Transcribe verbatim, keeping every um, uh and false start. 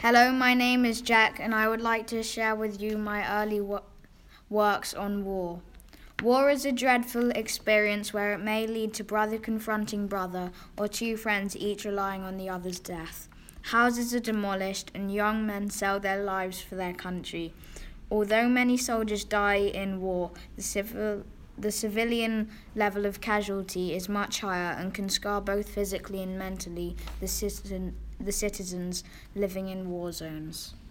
Hello, my name is Jack, and I would like to share with you my early wo- works on war. War is a dreadful experience where it may lead to brother confronting brother or two friends each relying on the other's death. Houses are demolished and young men sell their lives for their country. Although many soldiers die in war, the civil the civilian level of casualty is much higher and can scar both physically and mentally the citizen, the citizens living in war zones.